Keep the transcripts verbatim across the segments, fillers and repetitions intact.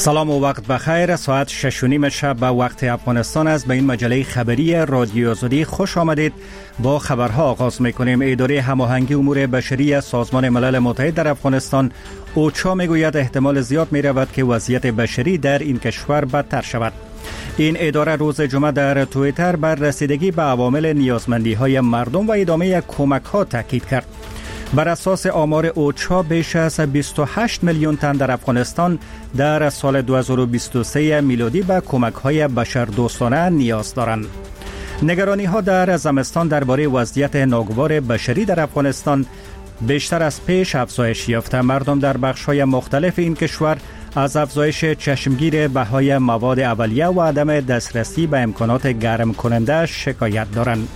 سلام و وقت بخیر. ساعت شش و نیم شب به وقت افغانستان است. به این مجله خبری رادیو آزادی خوش آمدید. با خبرها آغاز میکنیم. اداره هماهنگی امور بشری سازمان ملل متحد در افغانستان اوچا میگوید احتمال زیاد می رود که وضعیت بشری در این کشور بدتر شود. این اداره روز جمعه در توییتر بر رسیدگی به عوامل نیازمندی های مردم و ادامه کمک ها تاکید کرد. بر اساس آمار اوچا بیش از بیست و هشت میلیون تن در افغانستان در سال دو هزار و بیست و سه میلادی به کمک های بشردوستانه نیاز دارند. نگرانی ها در زمستان درباره وضعیت ناگوار بشری در افغانستان بیشتر از پیش افزایش یافته. مردم در بخش های مختلف این کشور از افزایش چشمگیر بهای مواد اولیه و عدم دسترسی به امکانات گرم کننده شکایت دارند.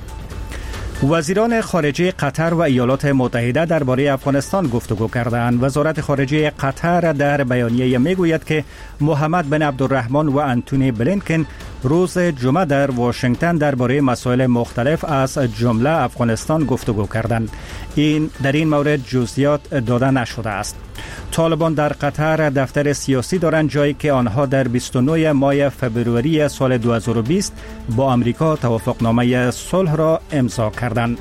وزیران خارجه قطر و ایالات متحده درباره افغانستان گفتگو کردند. وزارت خارجه قطر در بیانیه میگوید که محمد بن عبدالرحمن و انتونی بلینکن روز جمعه در واشنگتن درباره مسائل مختلف از جمله افغانستان گفتگو کردند. این در این مورد جزئیات داده نشده است. طالبان در قطر دفتر سیاسی دارند، جایی که آنها در بیست و نه ماه فوریه سال دو هزار و بیست با امریکا توافقنامه صلح را امضا کردند.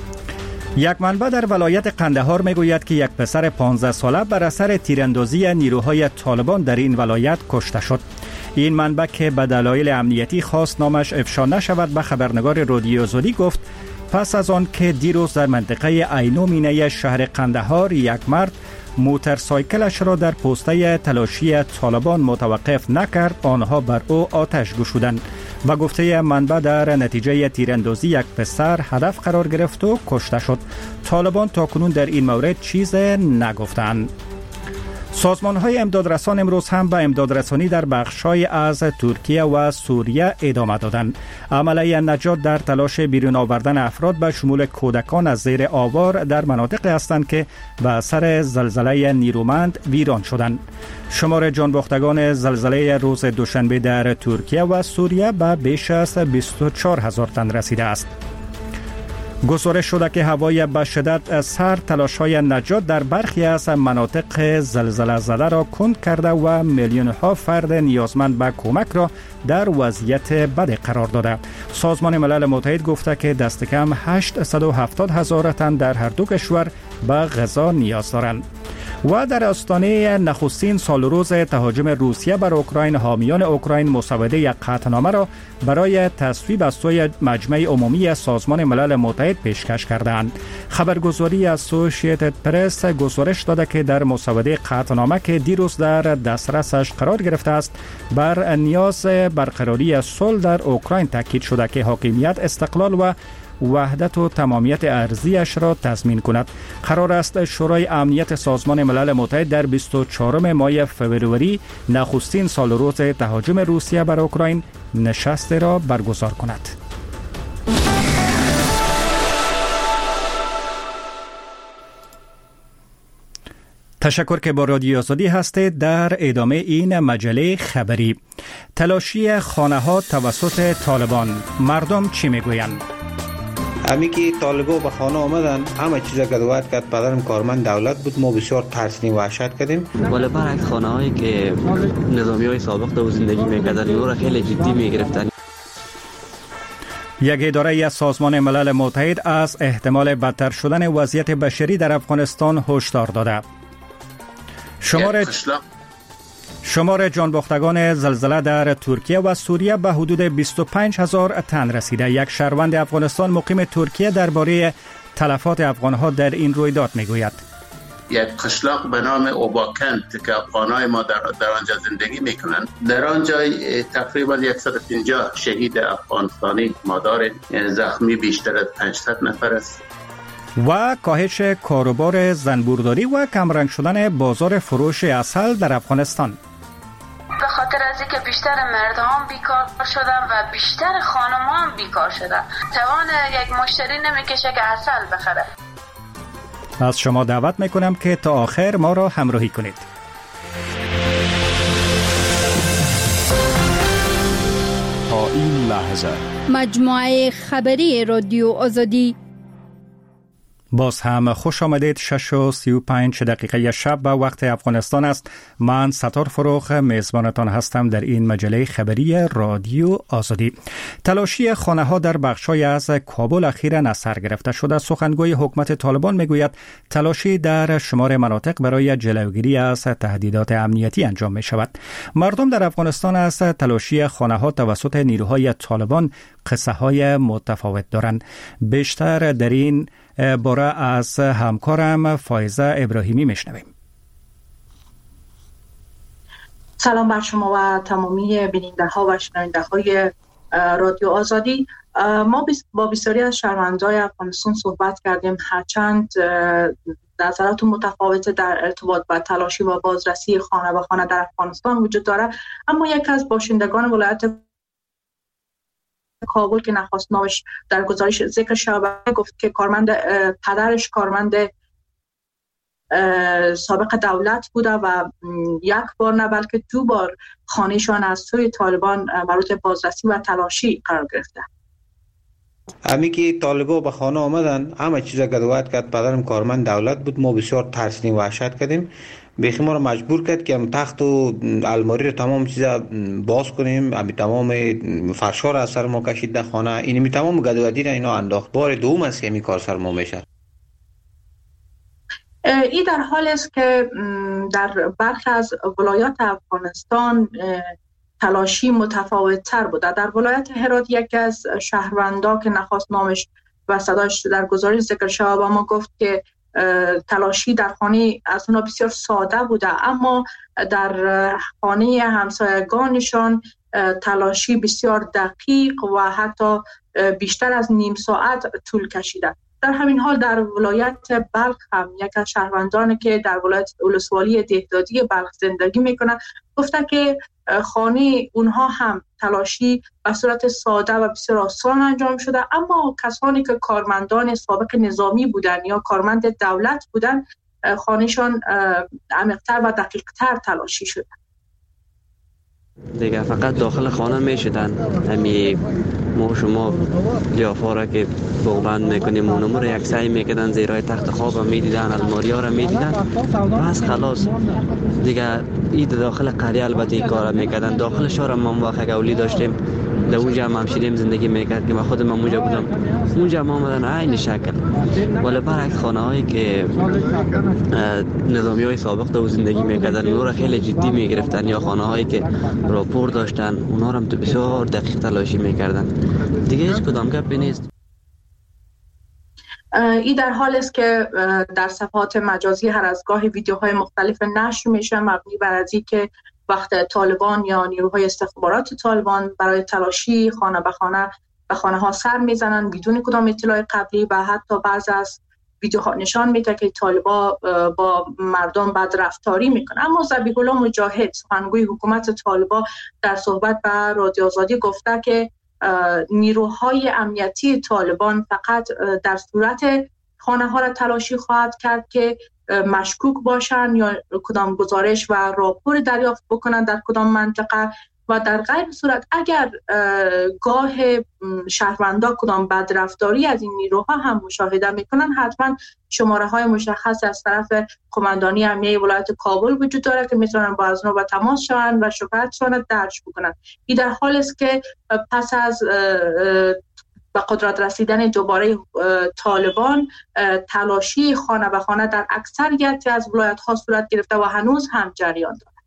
یک منبع در ولایت قندهار میگوید که یک پسر پانزده ساله بر اثر تیراندازی نیروهای طالبان در این ولایت کشته شد. این منبع که به دلایل امنیتی خواست نامش افشا نشود به خبرنگار رادیو آزادی گفت پس از آن که دیروز در منطقه عینومینه شهر قندهار یک مرد موتورسایکلش را در پوسته تلاشی طالبان متوقف نکرد، آنها بر او آتش گشودند و گفته منبع در نتیجه تیراندازی یک پسر هدف قرار گرفت و کشته شد. طالبان تاکنون در این مورد چیز نگفتند. سازمان‌های امدادرسان امروز هم به امدادرسانی در بخش‌های از ترکیه و سوریه ادامه دادند. عملیه نجات در تلاش بیرون آوردن افراد به شمول کودکان از زیر آوار در مناطقی هستند که به اثر زلزله نیرومند ویران شدند. شمار جانباختگان زلزله روز دوشنبه در ترکیه و سوریه به بیش از بیست و چهار هزار تن رسیده است. گزارش شده که هوای به شدت سرد تلاش‌های نجات در برخی از مناطق زلزله زده را کند کرده و میلیون ها فرد نیازمند به کمک را در وضعیت بد قرار داده. سازمان ملل متحد گفته که دست کم هشتصد و هفتاد هزار تن در هر دو کشور به غذا نیاز دارند. و در آستانه نخستین سال روز تهاجم روسیه بر اوکراین، حامیان اوکراین مسوده قطعنامه را برای تصویب از سوی مجمع عمومی سازمان ملل متحد پیشکش کردند. خبرگزاری اسوسییتد پرس گزارش داده که در مسوده قطعنامه که دیروز در دسترسش قرار گرفته است، بر نیاز برقراری صلح در اوکراین تاکید شده که حاکمیت، استقلال و وحدت و تمامیت ارضیش را تضمین کند. قرار است شورای امنیت سازمان ملل متحد در بیست و چهارم ماه فوریه نخستین سال روز تهاجم روسیه بر اوکراین نشست را برگزار کند. تشکر که با رادیو آزادی هستید. در ادامه این مجله خبری، تلاشی خانه ها توسط طالبان، مردم چی میگویند؟ امی که طالبا به خانه آمدن همه چیز گدوات کرد. پدرم کارمند دولت بود، ما بسیار ترسیدیم و وحشت کردیم. ولی برعکس خانه هایی که نظامی های سابق در زندگی میکردن او را خیلی جدی میگرفتن. یک اداره از سازمان ملل متحد از احتمال بدتر شدن وضعیت بشری در افغانستان هشدار داده. شمار شمار جانباختگان زلزله در ترکیه و سوریه به حدود بیست و پنج هزار تن رسیده. یک شهروند افغانستان مقیم ترکیه درباره تلفات افغانها در این رویداد میگوید. یک قشلاق به نام اوباکند که افغانای ما در, در آنجا زندگی میکنند، در آنجا تقریبا صد و پنجاه شهید افغانستانی مادار، زخمی بیشتر از پانصد نفر است. و کاهش کاروبار زنبورداری و کمرنگ شدن بازار فروش عسل در افغانستان. به خاطر از اینکه بیشتر مردم بیکار شدن و بیشتر خانمان بیکار شدن، توان یک مشتری نمیکشه که عسل بخره. از شما دعوت میکنم که تا آخر ما را همراهی کنید. تا این لحظه مجموعه خبری رادیو آزادی. باز هم خوش آمدید. شش و سی و پنج دقیقه شب به وقت افغانستان است. من ستار فروغ میزبانتان هستم در این مجله خبری رادیو آزادی. تلاشی خانه ها در بخشای از کابل اخیراً از سر گرفته شده. سخنگوی حکومت طالبان میگوید تلاشی در شمار مناطق برای جلوگیری از تهدیدات امنیتی انجام می شود. مردم در افغانستان از تلاشی خانه ها توسط نیروهای طالبان قصه های متفاوت دارند. بیشتر در این باره از همکارم فایزه ابراهیمی میشنویم. سلام بر شما و تمامی بیننده ها و شنونده های رادیو آزادی. ما با بسیاری از شهروندان افغانستان صحبت کردیم، هرچند نظرات متفاوت در ارتباط با تلاشی و بازرسی خانه به خانه در افغانستان وجود دارد، اما یک از باشندگان ولایت کابل که نخواست نامش در گزارش ذکر شود گفت که کارمند پدرش کارمند سابق دولت بوده و یک بار نه بلکه دو بار خانهشان از سوی طالبان مربوط بازرسی و تلاشی قرار گرفته. امی که طالبا به خانه آمدن همه چیز گدوات کرد. پدرم کارمند دولت بود. ما بسیار ترسیدیم و وحشت کردیم. بیخی ما رو مجبور کرد که هم تخت و الماری رو تمام چیزا باز کنیم. امی تمام فرشا رو از سر ما کشید در خانه. اینمی تمام گدوادی را اینا انداخت. بار دوم است که این کار سر ما میشه. این در حال است که در برخی از ولایات افغانستان تلاشی متفاوت تر بوده. در ولایت هرات یکی از شهروندا که نخواست نامش و صداش در گزارش ذکر شد با ما گفت که تلاشی در خانه از اونا بسیار ساده بوده، اما در خانه همسایگانشان تلاشی بسیار دقیق و حتی بیشتر از نیم ساعت طول کشیده. در همین حال در ولایت بلخ هم یک از شهروندانی که در ولایت ولسوالی دهدادی بلخ زندگی میکنه گفته که خانه اونها هم تلاشی به صورت ساده و بسیار آسان انجام شده، اما کسانی که کارمندان سابق نظامی بودن یا کارمند دولت بودن خانهشان عمیق‌تر و دقیق‌تر تلاشی شده. دیگه فقط داخل خانه میشدن. همین ما شما لیافا را که بغبند میکنیم اونمو را یک سعی میکردن زیرای تخت خواب میدیدن، الماری ها را میدیدن، بس خلاص دیگه اید داخل قریه البته این کار را میکردن. داخل شهر ما وقت اولی داشتیم در اونجا هم همشیریم زندگی میکرد که من خودم اونجا بودم. اونجا هم آمدن عین شکل، ولی برعکس خانه هایی که نظامی های سابق در زندگی میکردن اونا را خیلی جدی میگرفتن، یا خانه هایی که راپور داشتن اونا را هم بسیار دقیق تلاشی میکردن. دیگه هیچ کدام گپی نیست. این در حال است که در صفحات مجازی هر از گاهی ویدیوهای مختلف نشر میشه مبنی بر از اینکه وقت طالبان یا نیروهای استخبارات طالبان برای تلاشی خانه به خانه به خانه ها سر میزنن بدون کدام اطلاع قبلی و حتی بعض از ویدیوها نشان میده که طالبا با مردم بد رفتاری میکنه. اما ذبیح الله مجاهد سخنگوی حکومت طالبا در صحبت با رادیو آزادی گفته که نیروهای امنیتی طالبان فقط در صورت خانه ها را تلاشی خواهد کرد که مشکوک باشن یا کدام گزارش و راپور دریافت بکنن در کدام منطقه، و در غیر صورت اگر گاه شهروندا کدام بدرفتاری از این نیروها هم مشاهده میکنن حتما شماره های مشخص از طرف قماندانی امنیه ولایت کابل وجود داره که میتونن با از نو به تماس شوند و شکایتشان درج بکنن. این در حال است که پس از به قدرت رسیدن دوباره طالبان تلاشی خانه به خانه در اکثریت از ولایت ها صورت گرفته و هنوز هم جریان دارد.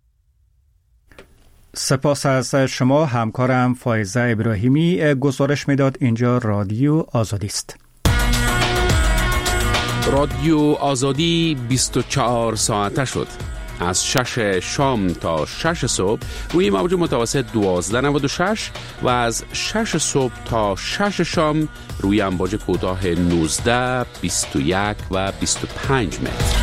سپاس از شما همکارم فایزه ابراهیمی گزارش میداد. اینجا رادیو آزادی است. رادیو آزادی بیست و چهار ساعته شد. از شش شام تا شش صبح روی موج متوسط دوازده نود و شش و از شش صبح تا شش شام روی امواج کوتاه نوزده، بیست و یک و بیست و پنج متر.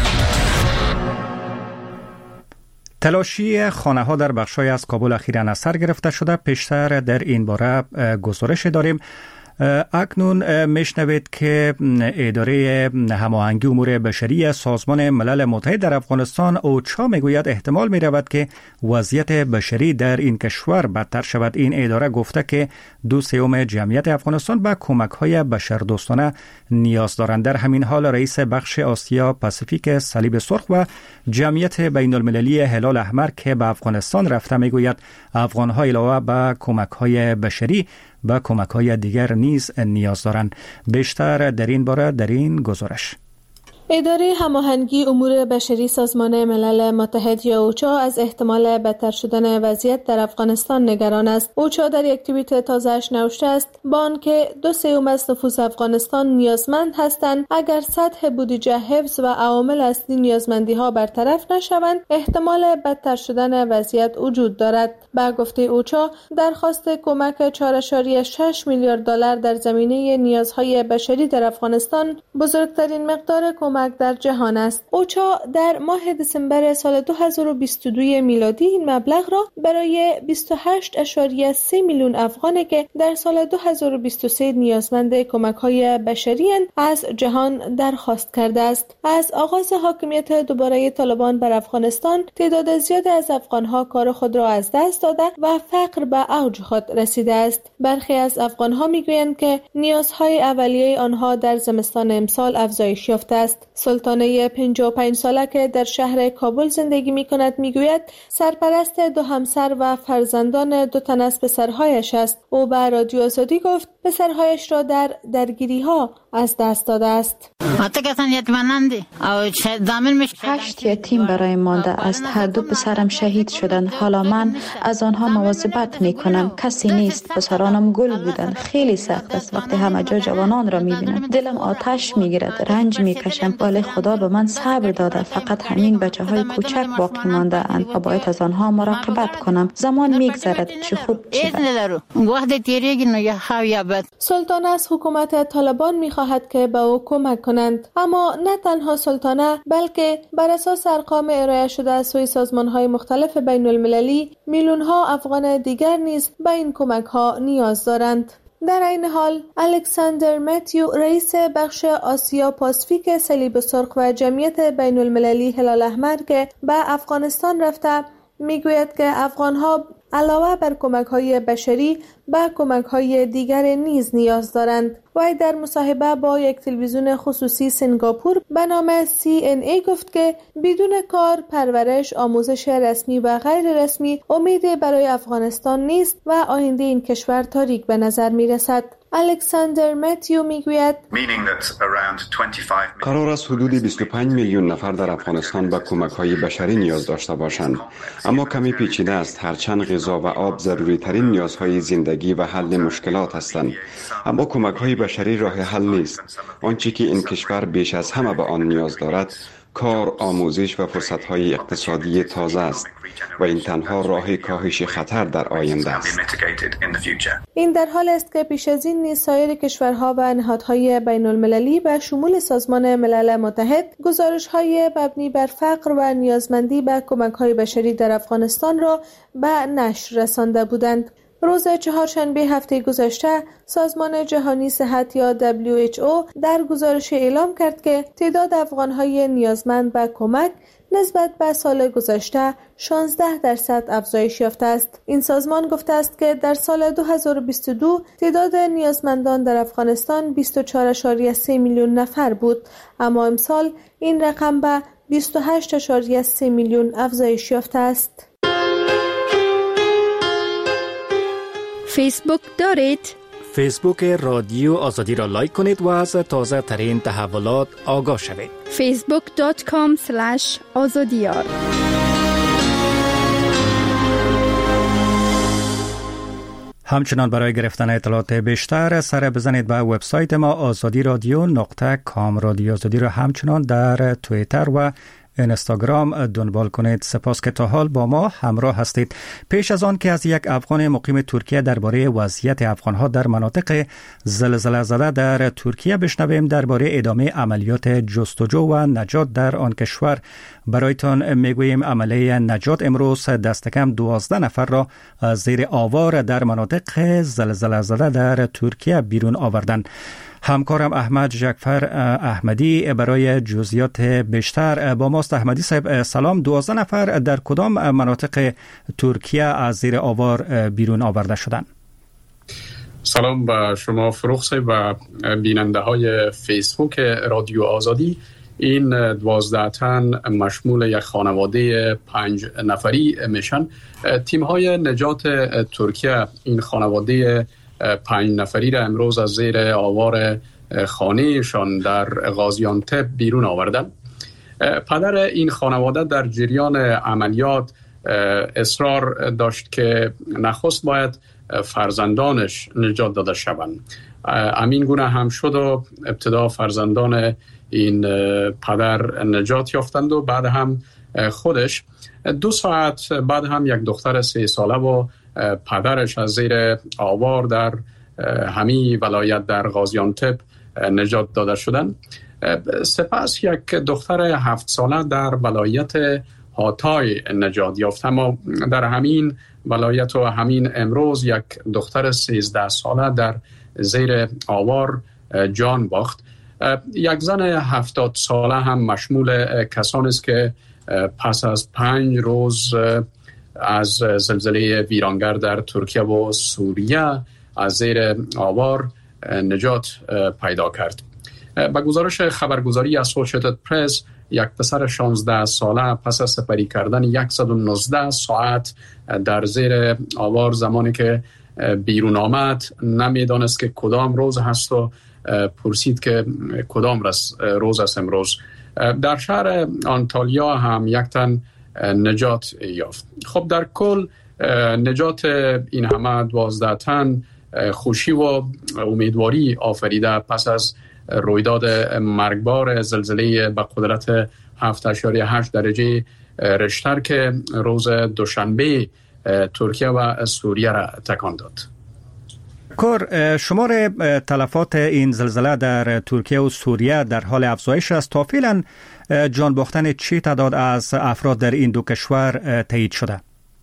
تلاشی خانه ها در بخشای از کابل اخیراً از سر گرفته شده. پیشتر در این باره گزارش داریم. اکنون میشنوید که اداره هماهنگی امور بشری سازمان ملل متحد در افغانستان اوچا میگوید احتمال می رود که وضعیت بشری در این کشور بدتر شود. این اداره گفته که دو سوم جمعیت افغانستان به کمک های بشردوستانه نیاز دارند. در همین حال رئیس بخش آسیا پاسیفیک صلیب سرخ و جمعیت بین المللی هلال احمر که به افغانستان رفته میگوید افغان‌ها علاوه به کمک‌های بشری به کمک‌های دیگر نیز نیاز دارند. بیشتر در این باره در این گزارش. اداره هماهنگی امور بشری سازمان ملل متحد یا اوچا از احتمال بدتر شدن وضعیت در افغانستان نگران است. اوچا در یک توییت تازه‌اش نوشته است با آنکه دو سوم از نفوس افغانستان نیازمند هستند، اگر سطح بودجه حفظ و عوامل اصلی نیازمندی‌ها برطرف نشوند احتمال بدتر شدن وضعیت وجود دارد. با گفته اوچا درخواست کمک چهار ممیز شش میلیارد دلار در زمینه نیازهای بشری در افغانستان بزرگترین مقدار کمک در جهان است. اوچا در ماه دسامبر سال دو هزار و بیست و دو میلادی این مبلغ را برای بیست و هشت ممیز سه میلیون افغانی که در سال دو هزار و بیست و سه نیازمند کمک‌های بشری از جهان درخواست کرده است. از آغاز حاکمیت دوباره طالبان بر افغانستان تعداد زیادی از افغان‌ها کار خود را از دست داده و فقر به اوج خود رسیده است. برخی از افغان‌ها می‌گویند که نیازهای اولیه آنها در زمستان امسال افزایش یافته است. سلطانه پنجاه و پنج ساله که در شهر کابل زندگی می کند می گوید سرپرست دو همسر و فرزندان دو تن از پسرهایش است. او به رادیو آزادی گفت پسرهایش را در درگیری ها از دست داده است. هشت یتیم برای مانده است. هر دو پسرم شهید شدند. حالا من از آنها مواظبت می کنم. کسی نیست. پسرانم گل بودند. خیلی سخت است وقتی همه جا جوانان را می بینم. دلم آتش می گیرد. رنج می کشم. ولی خدا به من صبر داده. فقط همین بچه های کوچک باقی مانده اند و باید از آنها مراقبت کنم. زمان می گذرد. چه خوب چه بد. سلطان از حکومت طالبان می خواهد که به او کمک کنند، اما نه تنها سلطانه بلکه بر اساس ارقام ارائه شده از سوی سازمان‌های مختلف بین المللی میلیون‌ها افغان دیگر نیز به این کمک‌ها نیاز دارند. در این حال الکساندر متیو رئیس بخش آسیا پاسیفیک صلیب سرخ و جمعیت بین المللی هلال احمر که به افغانستان رفته میگوید که افغان‌ها علاوه بر کمک‌های بشری به کمک‌های دیگر نیز نیاز دارند. وی در مصاحبه با یک تلویزیون خصوصی سنگاپور به نام سی ان ای گفت که بدون کار، پرورش، آموزش رسمی و غیر رسمی امیدی برای افغانستان نیست و آینده این کشور تاریک به نظر می‌رسد. الکساندر متیو میگوید قرار است حدود بیست و پنج میلیون نفر در افغانستان به کمک‌های بشری نیاز داشته باشند، اما کمی پیچیده است. هرچند غذا و آب ضروری ترین نیازهای زندگی و حل مشکلات هستند، اما کمک‌های بشری راه حل نیست. آنچه که این کشور بیش از همه به آن نیاز دارد کار، آموزش و فرصت‌های اقتصادی تازه است و این تنها راه کاهش خطر در آینده است. این در حال است که پیش از این نیز سایر کشورها و نهادهای بین المللی به شمول سازمان ملل متحد گزارش‌های مبنی بر فقر و نیازمندی به کمک‌های بشری در افغانستان را به نشر رسانده بودند. روز چهارشنبه هفته گذشته سازمان جهانی صحت یا دبلیو اچ او در گزارش اعلام کرد که تعداد افغان‌های نیازمند به کمک نسبت به سال گذشته شانزده درصد افزایش یافته است. این سازمان گفته است که در سال دو هزار و بیست و دو تعداد نیازمندان در افغانستان بیست و چهار ممیز سه میلیون نفر بود، اما امسال این رقم به بیست و هشت ممیز سه میلیون افزایش یافته است. فیسبوک دارید؟ فیسبوک رادیو آزادی را لایک کنید و از تازه ترین تحولات آگاه شوید. فیسبوک دات کام اسلش آزادیار. همچنان برای گرفتن اطلاعات بیشتر سر بزنید به وبسایت ما آزادی رادیو نقطه کام. رادیو آزادی را همچنان در توییتر و اینستاگرام دنبال کنید. سپاس که تا حال با ما همراه هستید. پیش از آن که از یک افغان مقیم ترکیه درباره وضعیت افغانها در مناطق زلزله زده در ترکیه بشنویم، درباره ادامه عملیات جستجو و نجات در آن کشور برایتان میگوییم. عملیه نجات امروز دست کم دوازده نفر را از زیر آوار در مناطق زلزله زده در ترکیه بیرون آوردند. همکارم احمد جعفر احمدی برای جزئیات بیشتر با ماست. احمدی صاحب سلام. دوازده نفر در کدام مناطق ترکیه از زیر آوار بیرون آورده شدند؟ سلام به شما فروخ صاحب و بیننده های فیسبوک رادیو آزادی. این دوازده تن مشمول یک خانواده پنج نفری میشن. تیم های نجات ترکیه این خانواده پنج نفری را امروز از زیر آوار خانهشان در غازیانتپ بیرون آوردن. پدر این خانواده در جریان عملیات اصرار داشت که نخست باید فرزندانش نجات داده شوند. امین گونه هم شد و ابتدا فرزندان این پدر نجات یافتند و بعد هم خودش. دو ساعت بعد هم یک دختر سه ساله و پدرش از زیر آوار در همی ولایت در غازیانتپ نجات داده شدند. سپس یک دختر هفت ساله در ولایت هاتای نجات یافت. اما در همین ولایت و همین امروز یک دختر سیزده ساله در زیر آوار جان باخت. یک زن هفتاد ساله هم مشمول کسانی است که پس از پنج روز از زلزله ویرانگر در ترکیه و سوریه از زیر آوار نجات پیدا کرد. با گزارش خبرگزاری اسوسییتد پرس، یک پسر شانزده ساله پس از سپری کردن صد و نوزده ساعت در زیر آوار زمانی که بیرون آمد نمیدانست که کدام روز هست و پرسید که کدام روز است امروز. در شهر آنتالیا هم یک تن نجات یافت. خب در کل نجات این همه دوازده تن خوشی و امیدواری آفریده پس از رویداد مرگبار زلزله به قدرت هفت اشاریه هشت درجه ریشتر که روز دوشنبه ترکیه و سوریه را تکان داد. کور شمار تلفات این زلزله در ترکیه و سوریه در حال افزایش است. تا فعلا جان باختن چه تعداد از افراد در این دو کشور تایید شده؟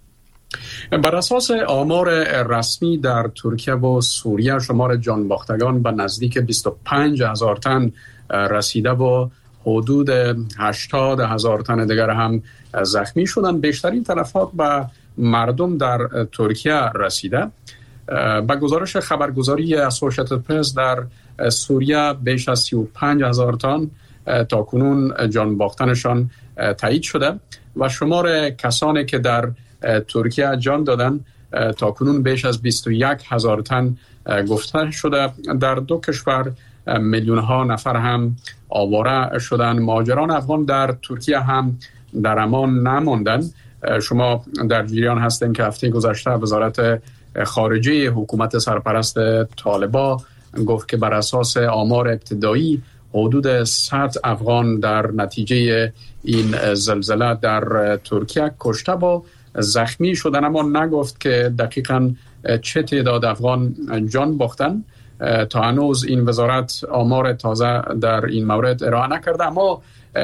بر اساس آمار رسمی در ترکیه و سوریه شمار جان باختگان به نزدیک بیست و پنج هزار تن رسیده و حدود هشتاد هزار تن دیگر هم زخمی شدند. بیشترین تلفات به مردم در ترکیه رسیده. با گزارش خبرگزاری اسوسییتد پرس در سوریه بیش از سی و پنج هزار تن تا کنون جان باختنشان تایید شده و شمار کسانی که در ترکیه جان دادن تا کنون بیش از بیست و یک هزار تن گفته شده. در دو کشور میلیون ها نفر هم آواره شدن. مهاجران افغان در ترکیه هم در امان نماندند. شما در جریان هستین که هفته گذشته وزارت خارجه حکومت سرپرست طالبان گفت که بر اساس آمار ابتدایی حدود صد افغان در نتیجه این زلزله در ترکیه کشته و زخمی شدن، اما نگفت که دقیقاً چه تعداد افغان جان باختن. تا هنوز این وزارت آمار تازه در این مورد ارائه نکرده، اما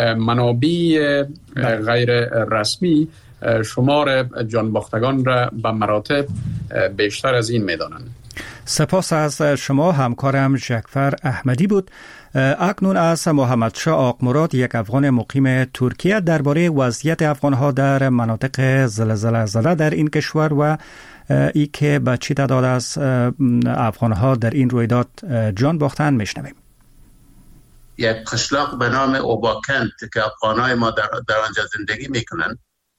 منابع غیر رسمی شمار جان باختگان را به مراتب بیشتر از این میدانند. سپاس از شما. همکارم جعفر احمدی بود. اکنون از محمد شاه آقمراد، یک افغان مقیم ترکیه، درباره وضعیت افغانها در مناطق زلزله زده در این کشور و ای که به چه تعداد از افغانها در این رویداد جان باختن میشنویم. یک قشلاق به نام اوباکند که افغانای ما در, در آنجا زندگی میکنن،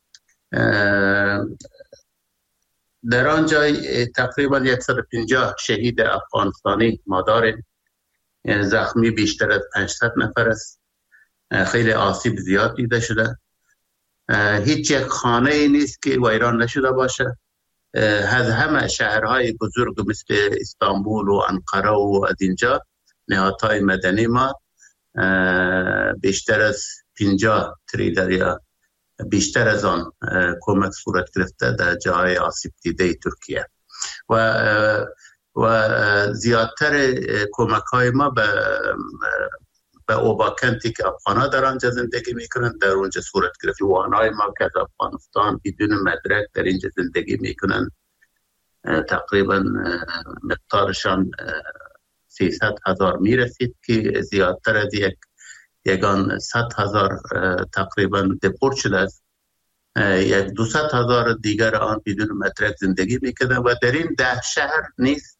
در آنجا تقریبا صد و پنجاه شهید افغانستانی ما داریم. زخمی بیشتر از پانصد نفر است. خیلی آسیب زیاد دیده شده. هیچ یک خانه ای نیست که ویران نشده باشه. از همه شهرهای بزرگ مثل استانبول و انقره و از اینجا نهادهای مدنی ما بیشتر از پنجاه تریلر یا بیشتر از آن کمک صورت گرفته در جاهای آسیب دیده ترکیه و و زیادتر کمک های ما به به اوباکنتی که افغان‌ها در آنجا زندگی میکنند در اونجا صورت گرفت. جوانای ما که از افغانستان بدون مدرک در اینجا زندگی میکنند تقریبا مقدارشان سیصد هزار میرسید که زیادتر از یک یگان صد هزار تقریبا دپورت شده است. یک دوصد هزار دیگر آن بدون مدرک زندگی میکردن و در این ده شهر نیز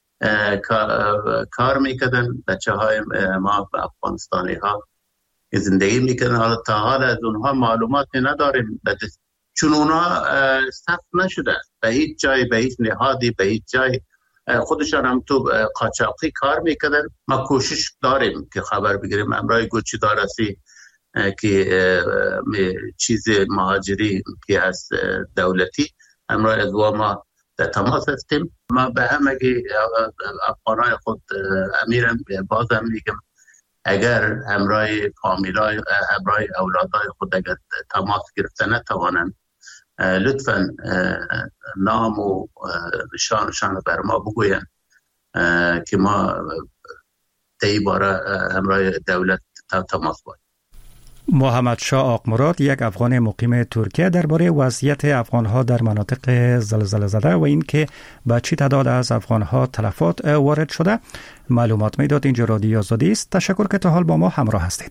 کار میکردن. بچه های ما افغانستانی ها زندگی میکردن. حالا تا حال از اونها معلوماتی نداریم چون اونها ثبت نشده به هیچ جای، به هیچ نهادی، به هیچ جای. خودشان هم تو قاچاقی کار میکردن. ما کوشش داریم که خبر بگیریم امرای گوچی دارسی که چیز مهاجری که از دولتی امرای از ما در تماس هستیم. ما به همگی افغانای خود امیرم بازم میگم اگر همراه فامیلای همراه اولادای خود اگر تماس گرفته نتوانند لطفاً نام و نشانشان بر ما بگوین که ما طی باره همراه دولت تماس باید. محمد شاه آقمراد، یک افغان مقیم ترکیه، درباره وضعیت افغان‌ها در مناطق زلزله زده و اینکه به چه تعداد از افغان‌ها تلفات وارد شده معلومات میداد. اینجا رادیو آزادی است. تشکر که تا حال با ما همراه هستید.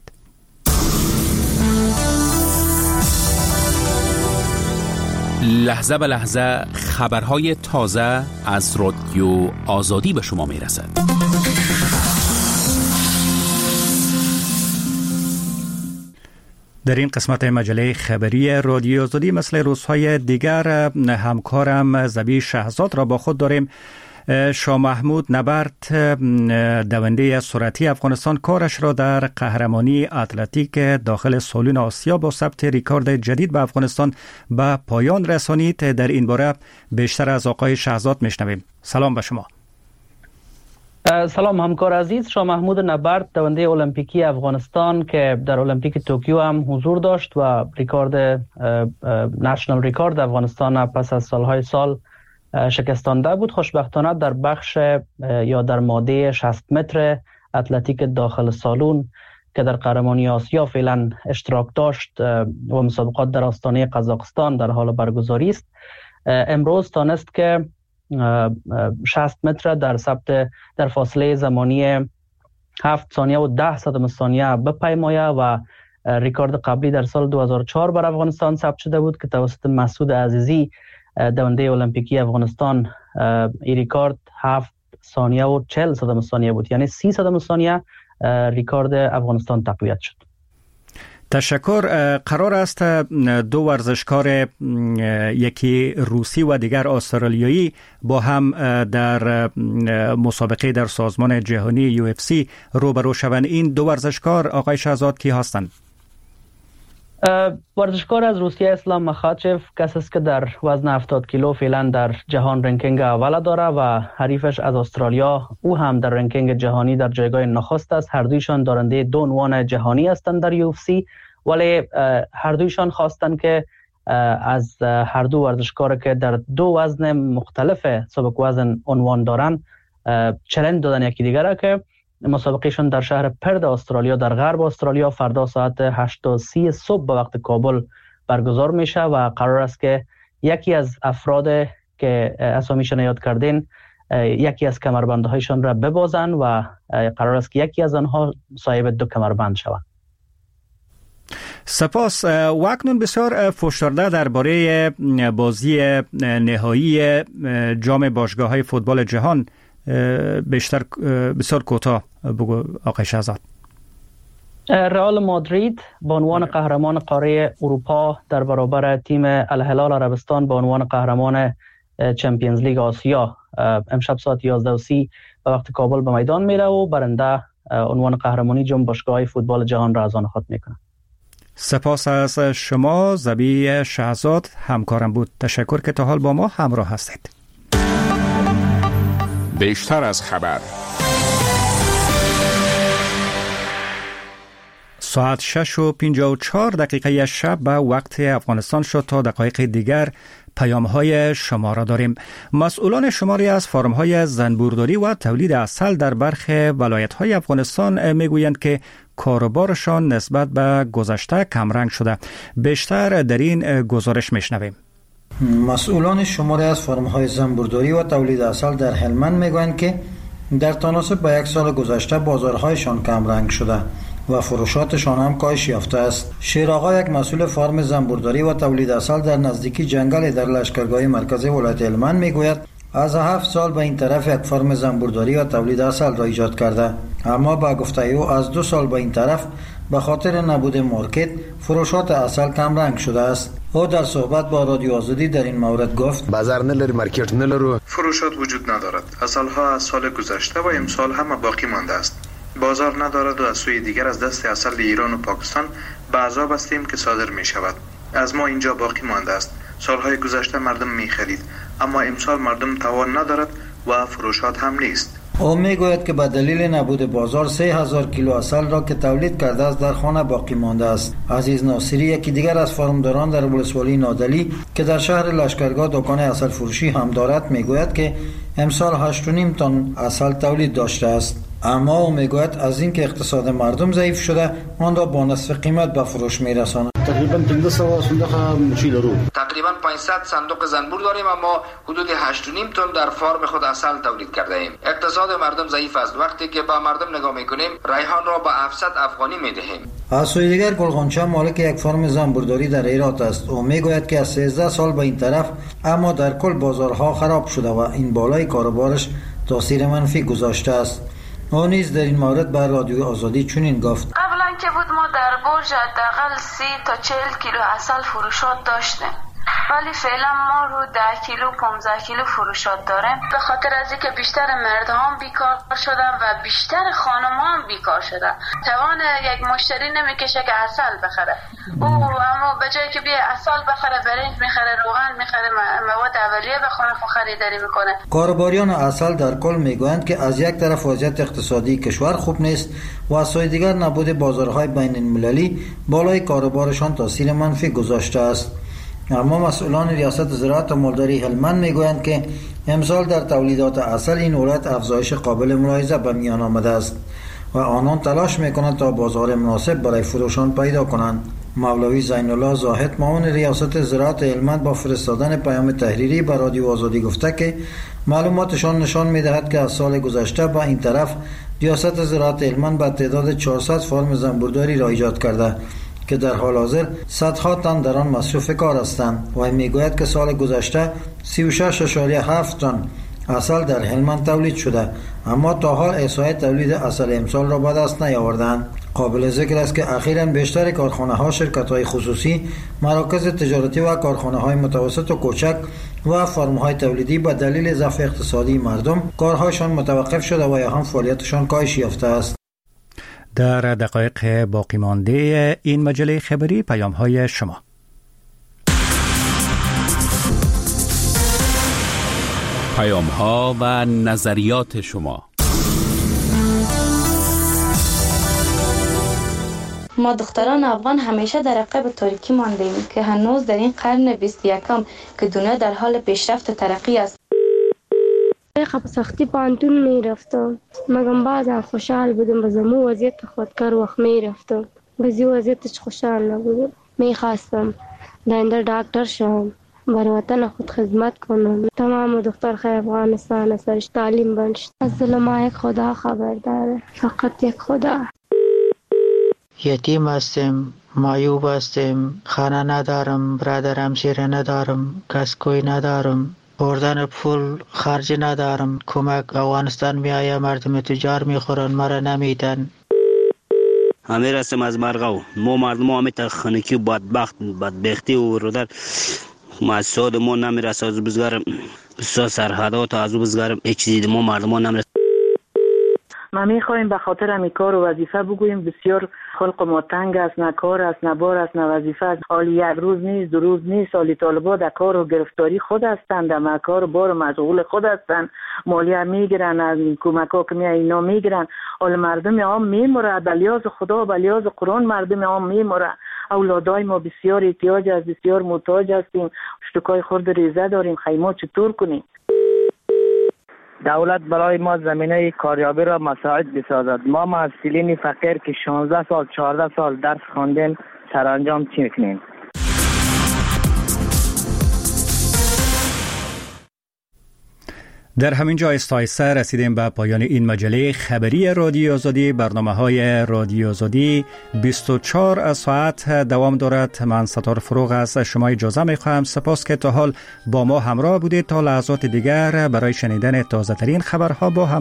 لحظه به لحظه خبرهای تازه از رادیو آزادی به شما میرسد. در این قسمت مجله خبری رادیو آزادی مثل روزهای دیگر همکارم زبی شهزاد را با خود داریم. شاه محمود نبرد، دونده سرعتی افغانستان، کارش را در قهرمانی اتلتیک داخل سالن آسیا با ثبت ریکورد جدید به افغانستان به پایان رسانید. در این باره بیشتر از آقای شهزاد میشنویم. سلام به شما. سلام همکار عزیز. شاه محمود نبرد، دونده المپیکی افغانستان که در المپیک توکیو هم حضور داشت و ریکورد نشنال ریکورد افغانستان پس از سالهای سال شکستانده بود. خوشبختانه در بخش یا در ماده شصت متر اتلتیک داخل سالون که در قهرمانی آسیا فعلا اشتراک داشت و مسابقات در آستانه قزاقستان در حال برگزاری است، امروز تانست که شصت متر در ثبت در فاصله زمانی هفت ثانیه و ده صدم ثانیه بپیمایه و ریکورد قبلی در سال دو هزار و چهار بر افغانستان ثبت شده بود که توسط مسعود عزیزی دونده المپیکی افغانستان این ریکورد هفت ثانیه و چهل صدم ثانیه بود، یعنی سی صدم ثانیه ریکورد افغانستان تقویت شد. تشکر. قرار است دو ورزشکار، یکی روسی و دیگر استرالیایی، با هم در مسابقه در سازمان جهانی یو اف سی روبرو شوند. این دو ورزشکار آقای شهزاد کی هستند؟ ورزشکار از روسیه اسلام مخاچف کسی است که در وزن هفتاد کیلو فعلا در جهان رنکینگ اول داره و حریفش از استرالیا او هم در رنکینگ جهانی در جایگاه نخست است. هر دویشان دارنده دو عنوان جهانی هستند در یو اف سی، ولی هر دویشان خواستند که از هر دو ورزشکار که در دو وزن مختلف سبک وزن عنوان دارن چالش دادن یکی دیگر که مسابقهشون در شهر پرد استرالیا در غرب استرالیا فردا ساعت هشت و سی صبح به وقت کابل برگزار میشه و قرار است که یکی از افراد که اسامیشون یاد کردین یکی از کمربندهایشان را ببازن و قرار است که یکی از آنها صاحب دو کمربند شود. سپاس. و اکنون بسیار فشرده درباره بازی نهایی جام باشگاه‌های فوتبال جهان بیشتر بسیار کوتاه بگو آقای شهزاد. رئال مادرید به عنوان قهرمان قاره اروپا در برابر تیم الهلال عربستان به عنوان قهرمان چمپیونز لیگ آسیا امشب ساعت یازده و سی به وقت کابل به میدان میره و برنده عنوان قهرمانی جام باشگاه‌های فوتبال جهان را از آن خود میکنه. سپاس از شما زبی شهزاد، همکارم بود. تشکر که تا حال با ما همراه هستید. بیشتر از خبر. ساعت شش و پنجاه و چهار دقیقه شب به وقت افغانستان شد. تا دقایق دیگر پیام های شما را داریم. مسئولان شماری از فرم های زنبورداری و تولید عسل در برخی ولایت های افغانستان میگویند که کاروبارشان نسبت به گذشته کمرنگ شده. بیشتر در این گزارش میشنویم. مسئولان شماری از فرم های زنبورداری و تولید عسل در هلمند میگویند که در تناسب با یک سال گذشته بازارهایشان کمرنگ شده و فروشاتشان هم کاهش یافته است. شیر آقا، یک مسئول فارم زنبورداری و تولید عسل در نزدیکی جنگل در لشکرگاه مرکزی ولایت هلمند میگوید از هفت سال به این طرف یک فرم زنبورداری و تولید عسل را ایجاد کرده، اما با گفته او از دو سال به این طرف به خاطر نبود مارکت فروشات عسل کمرنگ شده است. او در صحبت با رادیو آزادی در این مورد گفت بازار نلری، مارکت نلرو، فروشات وجود ندارد. عسل ها از سال گذشته و امسال همه باقی مانده است. بازار ندارد و از سوی دیگر از دست عسل ایران و پاکستان به عذاب هستیم که صادر می شود. از ما اینجا باقی مانده است. سالهای گذشته مردم می خرید، اما امسال مردم توان ندارد و فروشات هم نیست. او می گوید که به دلیل نبود بازار سه هزار کیلو عسل را که تولید کرده است در خانه باقی مانده است. عزیز ناصری، یکی دیگر از فارمداران در ولسوالی نادلی که در شهر لشکرگاه دکان عسل فروشی هم دارد، می گوید که امسال هشت و نیم تن عسل تولید داشته است. اما او میگوید از اینکه اقتصاد مردم ضعیف شده آن را با نصف قیمت به فروش میرساند. تقریبا پانصد صندوق مچی دارو. تقریبا پانصد صندوق زنبور داریم، اما حدود هشت و نیم تن در فارم خود عسل تولید کرده ایم. اقتصاد مردم ضعیف است. وقتی که با مردم نگاه میکنیم ریحان را با هفتصد افغانی میدهیم. از سوی دیگر گلغنچه مالک یک فرم زنبورداری در هرات است. او میگوید که از سیزده سال به این طرف اما در کل بازارها خراب شده و این بالای کاروبارش تاثیر منفی گذاشته است. او نیز در این مورد بر رادیو آزادی چنین گفت: قبلا که بود ما در برج حداقل سی تا چهل کیلو عسل فروشات داشتیم، ولی فعلا ما رو ده کیلو پانزده کیلو فروشات داریم. به خاطر از اینکه بیشتر مردان بیکار شدن و بیشتر خانمان بیکار شدن، توان یک مشتری نمیکشه که عسل بخره. او اما به جایی که بیه عسل بخره، برنج میخره، روغن میخره، مواد اولیه بخونه، خریداری میکنه. کارباریان عسل در کل میگویند که از یک طرف وضعیت اقتصادی کشور خوب نیست و از سوی دیگر نبود بازارهای بین المللی بالای کاروبارشان تاثیر منفی گذاشته است. اما مسئولان ریاست زراعت و مالداری هلمند میگویند که امسال در تولیدات عسل این ولایت افزایش قابل ملاحظه به میان آمده است و آنان تلاش میکنند تا بازار مناسب برای فروشان پیدا کنند. مولوی زین الله زاهد، معاون ریاست زراعت هلمند، با فرستادن پیام تحریری به رادیو آزادی گفته که معلوماتشان نشان میدهد که از سال گذشته با این طرف ریاست زراعت هلمند به تعداد چهارصد فرم زنبورداری را ایجاد کرده که در حال حاضر صدها تن در آن مصروف کار هستند و میگوید که سال گذشته سی و شش و هفت تن عسل در هلمند تولید شده، اما تا حال احصای تولید عسل امسال را به دست نیاوردند. قابل ذکر است که اخیراً بیشتر کارخانه ها، شرکت های خصوصی، مراکز تجارتی و کارخانه های متوسط و کوچک و فرم های تولیدی به دلیل ضعف اقتصادی مردم کارهایشان متوقف شده و یا هم فعالیتشان کاهش یافته است. در دقایق باقی مانده این مجله خبری پیام های شما. پیام ها و نظریات شما. ما دختران افغان همیشه در عقب تاریکی مانده ایم که هنوز در این قرن بیست و یکم که دنیا در حال پیشرفت و ترقی است. خب سختی پانتون می رفتم، مگم بعضا خوشحال بودم، بزمو وضعیت خودکار وقت می رفتم، بزی وضعیتش خوشحال نبودم. می خواستم داینده دکتر شم، بر وطن خود خدمت کنم. تمام دخترخای افغانستان سرش تعلیم بنشت. از ظلم یک خدا خبر داره، فقط یک خدا. یتیم هستم، معیوب هستم، خانه ندارم، برادر همسایه ندارم، کس کوی ندارم، بردن پول خرج ندارم. کمک افغانستان می آید، مردم تجار می خورن، مرا نمیدن. امیر هستم از مرغاو. ما مردم همه تا خنکی بدبخت بدبختی و رودر مسعود ما نمیرسه. از بزرگم بسیار سرحدات از بزرگم هیچ چیزی ما مردم نمیرسه. ما میخوایم به خاطر همین کار و وظیفه بگوییم بسیار خلق ما تنگ است، نه کار است، نه بار است، نه وظیفه است. حالی یک روز نیست، دو روز نیست، حالی طالبا در کار و گرفتاری خود هستند، در کار بار مشغول خود هستند، مالیه میگیرن، از این کمک ها که می اینا میگیرن. حال مردم عام میموره، بلیاز خدا بلیاز قرآن مردم عام میموره. اولادای ما بسیار احتیاج است، بسیار محتاج هستیم، اشتکای خورد ریزه داریم، خیمه چطور کنیم؟ دولت برای ما زمینه کاریابی را مساعد بسازد. ما محصلین فقیر که شانزده سال چهارده سال درس خواندیم سرانجام چی میکنیم؟ در همین جا آهسته رسیدیم به پایان این مجله خبری رادیو آزادی. برنامه های رادیو آزادی بیست و چهار ساعت دوام دارد. من ستار فروغ از شما اجازه می خواهم. سپاس که تا حال با ما همراه بودید. تا لحظات دیگر برای شنیدن تازه ترین خبرها با هم